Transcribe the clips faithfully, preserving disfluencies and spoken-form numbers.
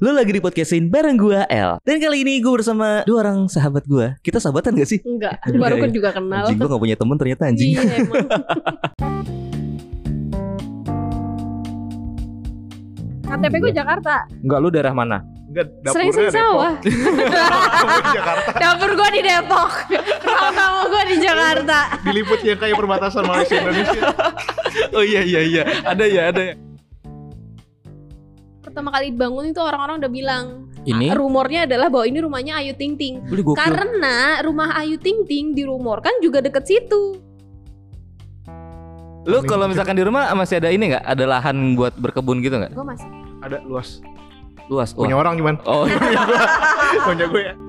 Lu lagi di podcastin bareng gua El. Dan kali ini gua bersama dua orang sahabat gua. Kita sahabatan gak sih? Enggak, baru kan juga kenal. Anjing, gua gak punya temen ternyata anjing. Iya emang. K T P gue Jakarta. Enggak, lu daerah mana? Enggak, Sering-sering sawah. Jakarta. Dapur gue di Depok. Ruang tamu gue di Jakarta. Diliput yang kayak perbatasan Malaysia Indonesia. Oh iya iya iya. Ada ya, ada ya. Pertama kali dibangun itu orang-orang udah bilang, Ini? ah, rumornya adalah bahwa ini rumahnya Ayu Ting Ting. Boleh gokil. Karena rumah Ayu Ting Ting dirumorkan juga deket situ. Lu kalau misalkan di rumah masih ada ini nggak? Ada lahan buat berkebun gitu nggak? Gue masih. Ada luas. Luas. Punya Wah. orang cuman. Oh iya. Punya gue ya.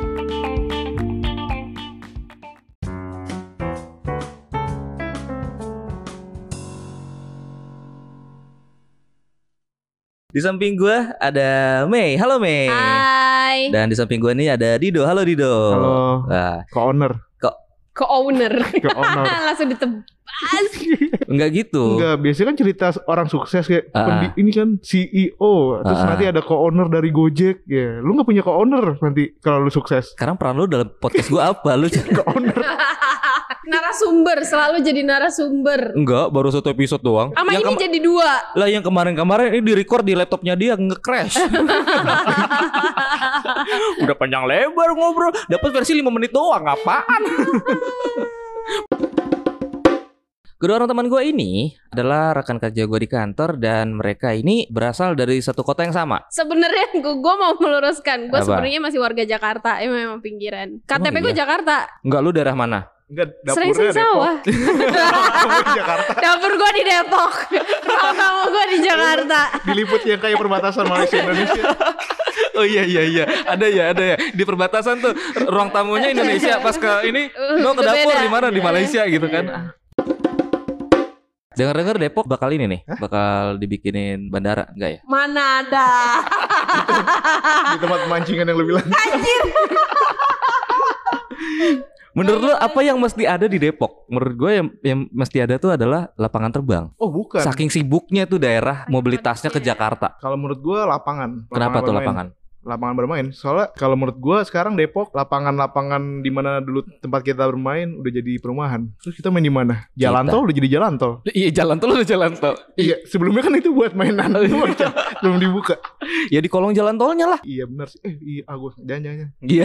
Di samping gua ada Mei. Halo Mei. Hai. Dan di samping gua nih ada Dido. Halo Dido. Halo. Wah, Co-owner. Co-owner. Co-owner. Langsung ditebas. enggak gitu. Enggak, biasanya kan cerita orang sukses kayak Ah. pendi- ini kan C E O, terus Ah. nanti ada co-owner dari Gojek ya. Lu enggak punya co-owner nanti kalau lu sukses. Sekarang peran lu dalam podcast gua apa? Lu Co-owner. Narasumber, selalu jadi narasumber. enggak, baru satu episode doang. Sama ini kema- jadi dua. Lah yang kemarin-kemarin ini di-record di laptopnya dia nge-crash. Udah panjang lebar ngobrol, dapat versi lima menit doang, apaan? Kedua orang teman gue ini adalah rekan kerja gue di kantor dan mereka ini berasal dari satu kota yang sama. Sebenarnya gue gue mau meluruskan, gue Apa? sebenarnya masih warga Jakarta, emang memang pinggiran. K T P Emang gue iya? Jakarta. Enggak, lu daerah mana? Enggak, Sering-sering dapurnya sawah. Depok. Jakarta. Dapur gue di Depok. Ruang tamu gue di Jakarta. Diliput yang kayak perbatasan Malaysia Indonesia. Oh iya iya iya, ada ya ada ya di perbatasan tuh ruang tamunya Indonesia, pas ke ini lo ke Udah dapur beda. di mana di Malaysia gitu kan. Dengar-dengar Depok bakal ini nih, bakal dibikinin bandara enggak ya? Mana ada. Di tempat pemancingan yang lu bilang. Menurut lo apa yang mesti ada di Depok? Menurut gue yang, yang mesti ada tuh adalah lapangan terbang. Oh, bukan. Saking sibuknya tuh daerah mobilitasnya ke Jakarta. Kalau menurut gua lapangan. Kenapa tuh bermain. lapangan? Lapangan bermain. Soalnya kalau menurut gua sekarang Depok lapangan-lapangan di mana dulu tempat kita bermain udah jadi perumahan. Terus kita main di mana? Jalan Kita. tol udah jadi jalan tol. Iya jalan tol udah jalan tol. Iya, sebelumnya kan itu buat mainan doang, Cak. Belum dibuka. Ya di kolong jalan tolnya lah. Iya benar sih. Eh, iya aku jangan-jangan. Iya.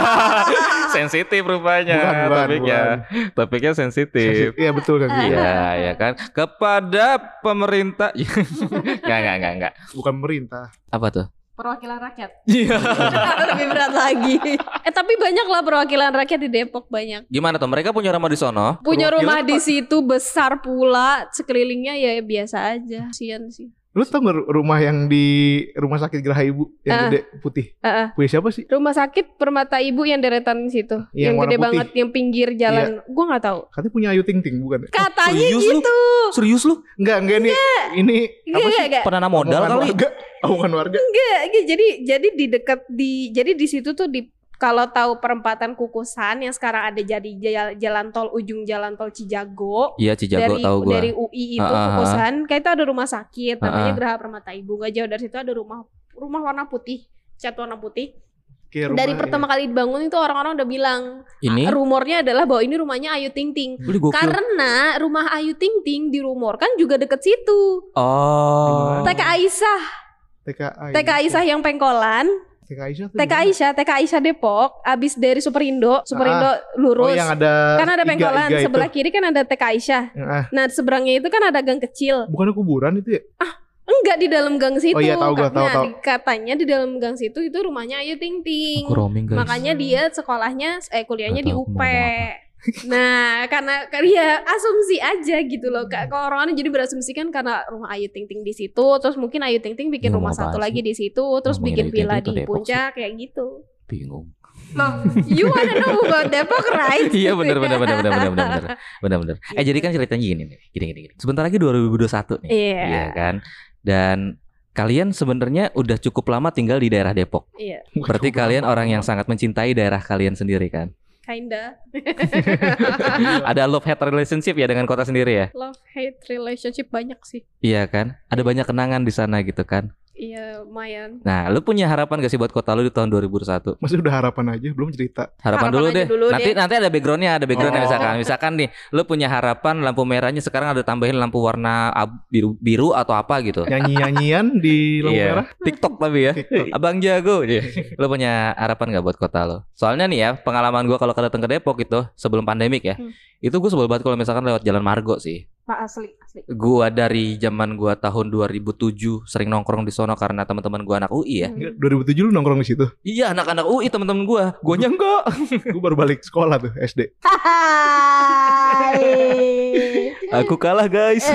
Sensitif rupanya. Bukan, bukan, Topiknya. Topiknya sensitif. Iya betul kan. Iya, ya kan. Kepada pemerintah. Enggak, enggak, enggak, enggak. Bukan pemerintah. Apa tuh? Perwakilan rakyat. Iya. Lebih berat lagi. Eh tapi banyak lah perwakilan rakyat di Depok, banyak. Gimana tuh? Mereka punya rumah di sono? Punya Perwakilan rumah di apa? situ besar pula, sekelilingnya ya biasa aja. Kasian sih. Lu tau gak rumah yang di rumah sakit Geraha Ibu yang Ah. gede putih? Heeh. Punya siapa sih? Rumah sakit Permata Ibu yang deretan situ, Yang yang, warna gede putih. banget, yang pinggir jalan. Gua nggak tahu. Katanya punya Ayu Ting Ting bukan? Katanya serius lu? gitu. Serius lu? Enggak, enggak ini ini Enggak, enggak, enggak. Penanam modal Omongan kali? warga. Omongan warga. Enggak, enggak. Jadi jadi di dekat di jadi di situ tuh di kalau tahu perempatan Kukusan yang sekarang ada jadi jal- jalan tol ujung jalan tol Cijago. Iya, Cijago dari tahu gua. dari U I itu Ah, ah, ah. Kukusan, kayak itu ada rumah sakit namanya Ah, ah. Geraha Permata Ibu. Gak jauh dari situ ada rumah rumah warna putih, cat warna putih. Kayak Dari rumah, pertama kali dibangun itu orang-orang udah bilang, Ini ah, rumornya adalah bahwa ini rumahnya Ayu Ting Ting. Boleh gokil. Karena rumah Ayu Ting Ting dirumorkan juga deket situ. Oh. T K Aisyah, T K A. T K Aisyah yang Pengkolan, T K Aisyah. tuh T K di mana? Aisyah, T K Aisyah Depok, abis dari Superindo, Superindo Oh lurus. yang ada Kan ada iga- Pengkolan, iga itu. sebelah kiri kan ada T K Aisyah. Ah, Nah, seberangnya itu kan ada gang kecil. bukannya kuburan itu ya? Enggak, di dalam gang situ. Oh iya, tahu gua, tahu, Nah, tahu. di- katanya di dalam gang situ itu rumahnya Ayu Ting Ting. Aku roaming guys. Makanya dia sekolahnya eh kuliahnya Nggak di tahu U aku P. mau ngomong Nah, karena ya asumsi aja gitu loh. Kak, kalau orang-orang jadi berasumsi kan karena rumah Ayu Ting Ting di situ, terus mungkin Ayu Ting Ting bikin Ini rumah ngomong satu apaan lagi sih? di situ, terus Ngomongin bikin Ayu Ting villa Ting ke di Depok puncak kayak gitu. Bingung. Loh, you wanna know about Depok, right? Iya benar benar benar benar benar benar benar benar benar. Eh jadi kan ceritanya gini nih, gini gini gini. Sebentar lagi dua ribu dua puluh satu nih. Iya. Iya kan? Dan kalian sebenarnya udah cukup lama tinggal di daerah Depok. Iya, Berarti kalian orang yang sangat mencintai daerah kalian sendiri kan? kinda. Ada love hate relationship ya dengan kota sendiri ya? Love hate relationship banyak sih. Iya kan? Ada banyak kenangan di sana gitu kan? Iya, lumayan. Nah, lu punya harapan gak sih buat kota lu di tahun dua ribu dua puluh satu? Masih udah harapan aja, belum cerita. Harapan, Harapan dulu aja deh. dulu nanti deh. nanti ada backgroundnya, ada backgroundnya Oh. misalkan. Misalkan nih, lu punya harapan lampu merahnya sekarang ada tambahin lampu warna ab- biru biru atau apa gitu. Nyanyi-nyanyian di lampu Iya. merah. TikTok tapi ya. TikTok. Abang jago. Iya. Lu punya harapan gak buat kota lu? Soalnya nih ya, pengalaman gua kalau datang ke Depok itu sebelum pandemik ya. Hmm. Itu gua sebel banget kalau misalkan lewat Jalan Margo sih. Pak asli, asli. Gua dari zaman gua tahun dua ribu tujuh sering nongkrong di sono karena teman-teman gua anak U I ya. Hmm. Enggak, dua ribu tujuh lu nongkrong di situ. Iya, anak-anak U I teman-teman gua. Guanya enggak. Gue baru balik sekolah tuh S D. Aku kalah, guys.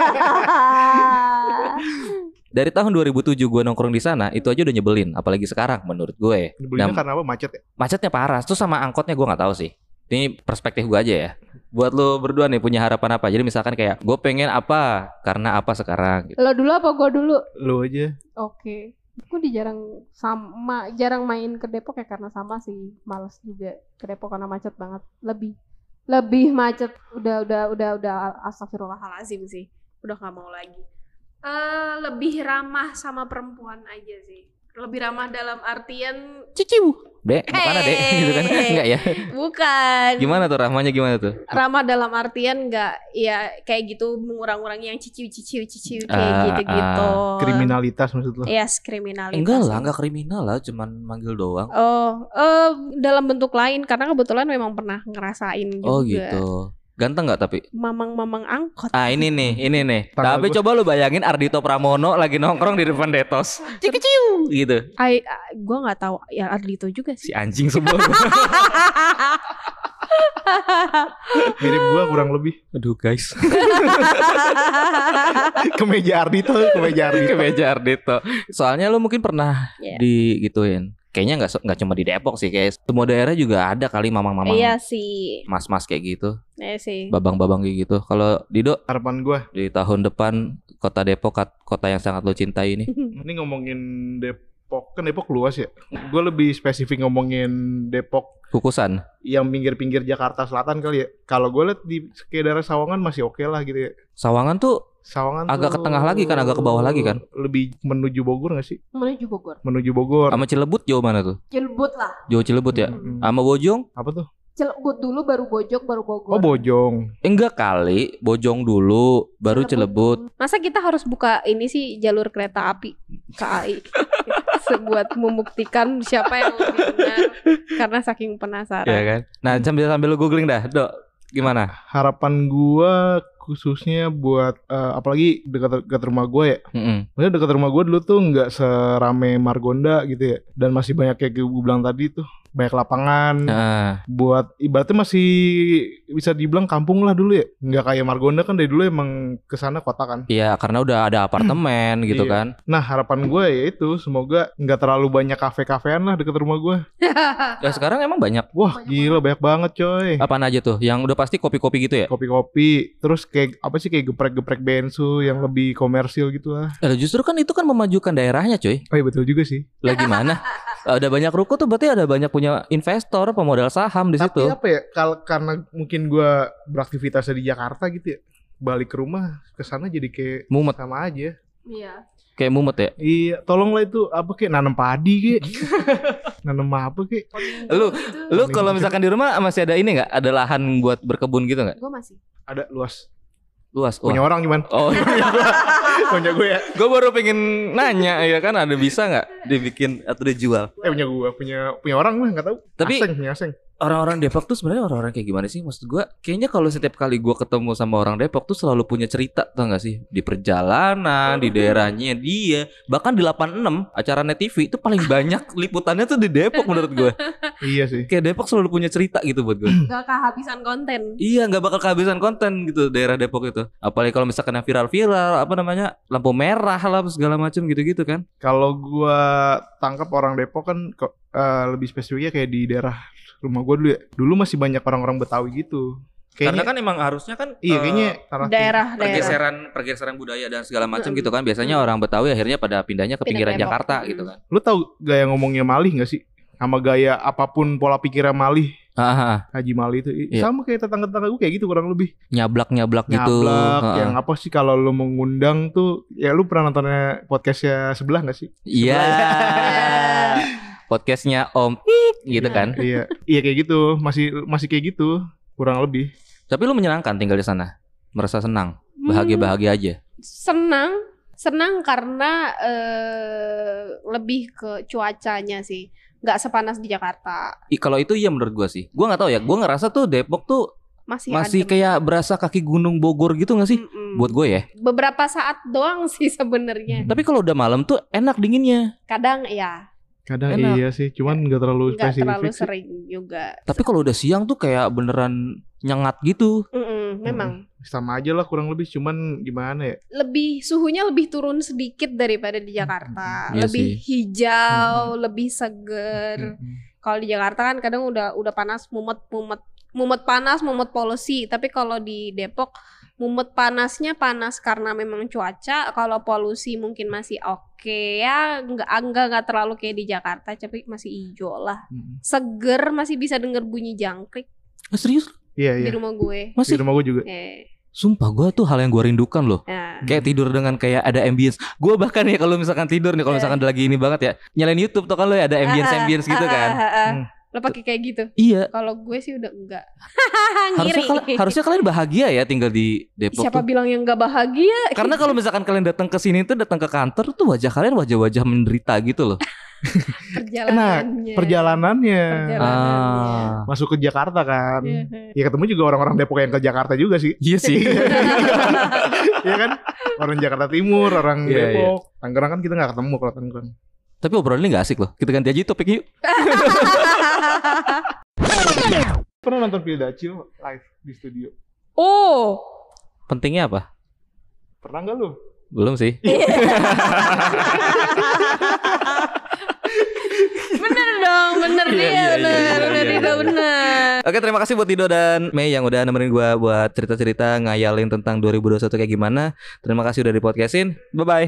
Dari tahun dua ribu tujuh gue nongkrong di sana, itu aja udah nyebelin, apalagi sekarang menurut gue. Belinya Dan karena apa? Macet ya? macetnya parah, terus sama angkotnya gue nggak tahu sih. Ini perspektif gue aja ya. Buat lo berdua nih punya harapan apa? Jadi misalkan kayak gue pengen apa karena apa sekarang gitu. Lo dulu apa gua dulu? Lu aja. Oke. Gue di jarang sama jarang main ke Depok ya karena sama sih, males juga ke Depok karena macet banget. Lebih lebih macet. Udah udah udah udah astagfirullahalazim sih. Udah nggak mau lagi. Eh lebih ramah sama perempuan aja sih. Lebih ramah dalam artian Ciciu. Dek, bukan dek gitu kan? Enggak ya? bukan. Gimana tuh rahmanya gimana tuh? Ramah dalam artian nggak ya kayak gitu mengurang-urangi yang ciciu ciciu ciciu kayak Ah, gitu-gitu. Kriminalitas maksud lu? Yes, kriminalitas. Enggak lah, enggak kriminal lah, cuman manggil doang. Oh, eh dalam bentuk lain karena kebetulan memang pernah ngerasain juga. Oh gitu. Ganteng nggak tapi? Mamang-mamang angkot. Ah ini nih, ini nih. Tanggal Tapi gua- coba lu bayangin Ardhito Pramono lagi nongkrong di depan Detos. Cikiciu gitu. I, gue nggak tahu ya Ardhito juga Si sih. anjing semua. Mirip gua kurang lebih. Aduh guys. Kemeja Ardhito, kemeja Ardhito. Ke meja Ardhito. Soalnya lu mungkin pernah Iya. digituin. Kayaknya nggak nggak cuma di Depok sih, kayak semua daerah juga ada kali mamang-mamang, Iya sih. mas-mas kayak gitu, Iya sih. babang-babang kayak gitu. Kalau Dido Harapan gua. di tahun depan kota Depok, kat- kota yang sangat lo cintai ini. Ini ngomongin Depok, kan Depok luas ya. Gua lebih spesifik ngomongin Depok Kukusan. yang pinggir-pinggir Jakarta Selatan kali ya. Kalau gue lihat di kayak daerah Sawangan masih oke lah gitu ya. Sawangan tuh Sawangan agak tuh ke tengah lagi kan, agak ke bawah lagi kan? Lebih menuju Bogor gak sih? Menuju Bogor. Menuju Bogor. sama Cilebut jauh mana tuh? Cilebut lah. Jauh Cilebut ya? Hmm. Sama Bojong? Apa tuh? Cilebut dulu baru Bojong baru Bogor. Oh Bojong. Eh, enggak kali, Bojong dulu, baru Cilebut. Masa kita harus buka ini sih jalur kereta api K A I sebuat membuktikan siapa yang lebih benar karena saking penasaran. Iya kan? Nah, sambil sambil lu googling dah, Dok. Gimana? Harapan gua khususnya buat eh, apalagi dekat dekat rumah gua ya. Mm-mm. Maksudnya dekat rumah gua dulu tuh nggak serame Margonda gitu ya. Dan masih banyak kayak gue bilang tadi tuh, banyak lapangan. Nah, Buat ibaratnya masih bisa dibilang kampung lah dulu ya. Nggak kayak Margonda kan dari dulu emang kesana kota kan. iya karena udah ada apartemen gitu Iya. kan. Nah harapan gue ya itu semoga nggak terlalu banyak kafe-kafean lah deket rumah gue. Ya sekarang emang banyak. Wah Banyak gila banyak banget coy. Apaan aja tuh? Yang udah pasti kopi-kopi gitu ya? Kopi-kopi, terus kayak apa sih kayak geprek-geprek bensu yang lebih komersil gitu lah. Eh, justru kan itu kan memajukan daerahnya, cuy. Oh iya betul juga sih. Lah gimana? Ada banyak ruko tuh berarti ada banyak punya investor, pemodal saham di Tapi situ. apa ya? Kal karena mungkin gue beraktivitasnya di Jakarta gitu ya. Balik ke rumah kesana jadi kayak Mumet, sama aja. Iya. kayak mumet ya. Iya, tolonglah itu apa kayak nanam padi kayak. Nanam apa kayak. Lu lu kalau misalkan di rumah masih ada ini nggak? Ada lahan buat berkebun gitu nggak? Gue masih. Ada luas. Luas. Punya Wah. orang cuman. Oh, Punya gue ya. gue baru pengen nanya ya kan ada bisa nggak dibikin atau dijual? Eh punya gue, punya punya orang lah nggak tahu. Tapi- aseng, punya aseng. Orang-orang Depok tuh sebenarnya orang-orang kayak gimana sih? Maksud gue, kayaknya kalau setiap kali gue ketemu sama orang Depok tuh selalu punya cerita, tau gak sih? Di perjalanan, di daerahnya dia. Bahkan di delapan puluh enam, acara Net T V itu paling banyak liputannya tuh di Depok menurut gue. Iya sih. Kayak Depok selalu punya cerita gitu buat gue. Gak kehabisan konten. Iya, nggak bakal kehabisan konten gitu daerah Depok itu. Apalagi kalau misalkan yang viral-viral, apa namanya, lampu merah lah segala macam gitu-gitu kan. Kalau gua tangkap orang Depok kan kok eh, lebih spesifiknya kayak di daerah rumah gua dulu ya. Dulu masih banyak orang-orang Betawi gitu. Karena Kayaknya kan emang harusnya kan iya eh, kayaknya tanah Daerah, daerah. pergeseran pergeseran budaya dan segala macam Mm-mm. gitu kan. Biasanya orang Betawi akhirnya pada pindahnya ke Pindah pinggiran Depok. Jakarta Mm-mm. gitu kan. Lu tahu gaya ngomongnya Malih gak sih? Sama gaya apapun pola pikirnya Malih. Ah, Haji Mali itu I- Iya. sama kayak tetangga-tetangga gue kayak gitu kurang lebih. nyablak-nyablak gitu. Nyablak, Heeh. yang apa sih kalau lu mengundang tuh, ya lu pernah nontonnya podcastnya sebelah gak sih? Iya. Podcastnya Om Ip, gitu kan. Iya, iya kayak gitu, masih masih kayak gitu kurang lebih. Tapi lu menyenangkan tinggal di sana. Merasa senang, bahagia-bahagia aja. Senang, senang karena eh, lebih ke cuacanya sih, nggak sepanas di Jakarta. I, kalau itu iya menurut gua sih. Gua nggak tahu ya. Gua ngerasa tuh Depok tuh Masih, masih adem. kayak berasa kaki Gunung Bogor gitu nggak sih? Mm-mm. Buat gue ya. Beberapa saat doang sih sebenarnya. Tapi kalau udah malam tuh enak dinginnya. Kadang ya Kadang Enak. iya sih, cuman nggak terlalu nggak spesifik terlalu sih. sering juga. Tapi kalau udah siang tuh kayak beneran nyengat gitu. Mm-mm, memang Sama aja lah kurang lebih, cuman gimana ya? lebih suhunya lebih turun sedikit daripada di Jakarta. Iya Lebih sih. hijau, lebih seger. Mm-mm. Kalau di Jakarta kan kadang udah udah panas, mumet mumet mumet panas, mumet polusi. Tapi kalau di Depok mumet panasnya panas karena memang cuaca. Kalau polusi mungkin masih oke ya, nggak nggak nggak terlalu kayak di Jakarta, tapi masih hijau lah. Mm-mm. Seger, masih bisa denger bunyi jangkrik Ah, serius? Iya di iya. rumah gue. Di Masih? rumah gue juga. Eh, Sumpah gue tuh hal yang gue rindukan loh. nah. Kayak tidur dengan kayak ada ambience. Gue bahkan ya kalau misalkan tidur nih, kalau Eh. misalkan lagi ini banget ya, nyalain YouTube tuh kan lo ya ada ambience-ambience gitu kan. Ah, ah, ah, ah. Hmm. Lo pakai kayak gitu. Iya. Kalau gue sih udah enggak. Harusnya Ngiri. kal- harusnya kalian bahagia ya tinggal di Depok Siapa tuh. bilang yang enggak bahagia? Karena kalau misalkan kalian datang ke sini tuh datang ke kantor tuh wajah kalian wajah-wajah menderita gitu loh. Perjalanannya. Perjalanannya Perjalanannya. Ah. masuk ke Jakarta kan. Iya. Ya ketemu juga orang-orang Depok yang ke Jakarta juga sih. Iya sih. Iya kan? Orang Jakarta Timur, orang Iya, Depok. Tangerang kan kita nggak ketemu kalau Tangerang. Tapi obrolan ini gak asik loh. Kita ganti aja topik yuk. Pernah nonton Pildacil live di studio? Oh, Pentingnya apa? Pernah nggak lu? Belum sih. bener dong, bener Iya, dia, iya, iya, bener, iya, bener iya, Dido, iya. bener. Oke, terima kasih buat Dido dan Mei yang udah nemenin gue buat cerita-cerita ngayalin tentang dua ribu dua puluh satu kayak gimana. Terima kasih udah di podcastin. Bye-bye.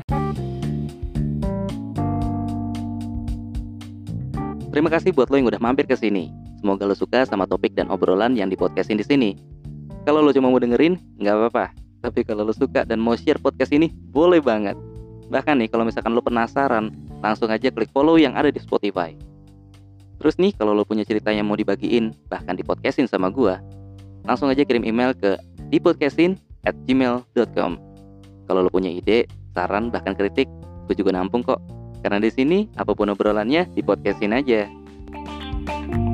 Terima kasih buat lo yang udah mampir ke sini. Semoga lo suka sama topik dan obrolan yang di podcastin di sini. Kalau lo cuma mau dengerin, nggak apa-apa. Tapi kalau lo suka dan mau share podcast ini, boleh banget. Bahkan nih, kalau misalkan lo penasaran, langsung aja klik follow yang ada di Spotify. Terus nih, kalau lo punya cerita yang mau dibagiin, bahkan di podcastin sama gua, langsung aja kirim email ke dipodcastin at gmail dot com. Kalau lo punya ide, saran, bahkan kritik, gue juga nampung kok. Karena di sini apapun obrolannya di podcastin aja.